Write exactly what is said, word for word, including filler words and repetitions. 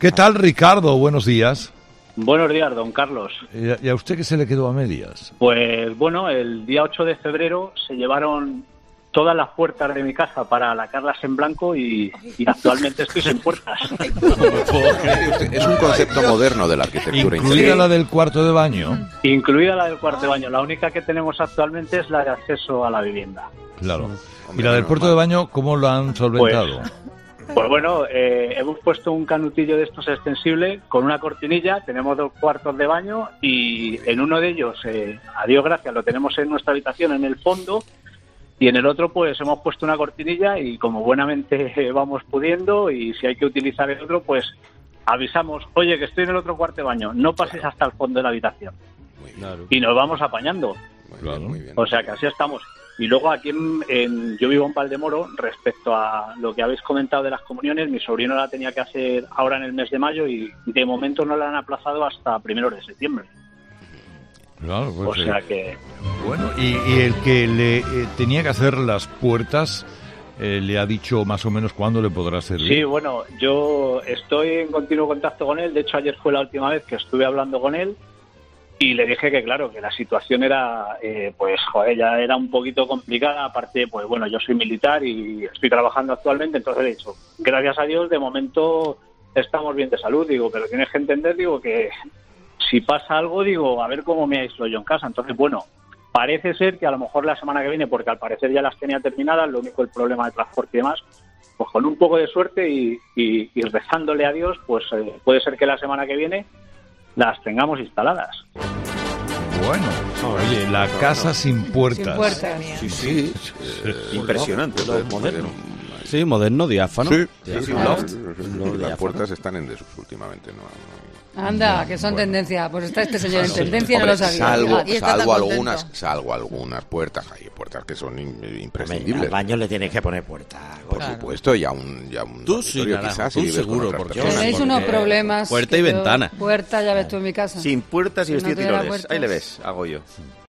¿Qué tal, Ricardo? Buenos días. Buenos días, don Carlos. ¿Y a usted qué se le quedó a medias? Pues bueno, el día ocho de febrero se llevaron todas las puertas de mi casa para lacarlas en blanco y, y actualmente estoy sin puertas. Es un concepto moderno de la arquitectura. ¿Incluida la del cuarto de baño? Incluida la del cuarto de baño. La única que tenemos actualmente es la de acceso a la vivienda. Claro. ¿Y la del puerto de baño cómo lo han solventado? Pues, pues bueno, eh, hemos puesto un canutillo de estos extensible con una cortinilla. Tenemos dos cuartos de baño y en uno de ellos, eh, a Dios gracias, lo tenemos en nuestra habitación en el fondo. Y en el otro, pues, hemos puesto una cortinilla y como buenamente vamos pudiendo, y si hay que utilizar el otro, pues, avisamos, oye, que estoy en el otro cuarto de baño, no pases hasta el fondo de la habitación. Claro. Y nos vamos apañando. Muy bien, muy bien. O sea, que así estamos. Y luego aquí, en, en, yo vivo en Valdemoro, respecto a lo que habéis comentado de las comuniones, mi sobrino la tenía que hacer ahora en el mes de mayo y de momento no la han aplazado hasta primeros de septiembre. Claro, pues, o sea que... Bueno, y, y el que le eh, tenía que hacer las puertas, eh, ¿le ha dicho más o menos cuándo le podrá servir? Sí, bueno, yo estoy en continuo contacto con él. De hecho, ayer fue la última vez que estuve hablando con él y le dije que, claro, que la situación era, eh, pues, joder, ya era un poquito complicada. Aparte, pues, bueno, yo soy militar y estoy trabajando actualmente, entonces le he dicho, gracias a Dios, de momento estamos bien de salud, digo, pero tienes que entender, digo, que... si pasa algo, digo, a ver cómo me aíslo yo en casa. Entonces, bueno, parece ser que a lo mejor la semana que viene, porque al parecer ya las tenía terminadas, lo único el problema de transporte y demás, pues con un poco de suerte y, y, y rezándole a Dios, pues eh, puede ser que la semana que viene las tengamos instaladas. Bueno, oye, la casa sin puertas. Sin puertas. Sí, sí. Eh, Impresionante. Todo moderno. Sí, moderno, diáfano. Sí, diáfano. sí, sí, Loft. sí, sí, sí. Loft, Las puertas están en desuso últimamente, ¿no? Anda, que son Bueno. tendencia. Pues está este señor en Sí. tendencia y no Hombre, lo sabía. Salvo, Ah, y está tan salvo contento. algunas, salvo algunas puertas, hay puertas que son in- Hombre, imprescindibles. al baño le tienes que poner puerta. Por Claro. supuesto, y a un, y a un Tú sí, dormitorio Naranjo, quizás, tú si vives con seguro, otras porque personas. Tenéis porque unos problemas. puerta y que yo- ventana. Puerta, ya ves tú en mi casa. Sin puertas y Si no tuviera vestidores. puertas. Ahí le ves, hago yo.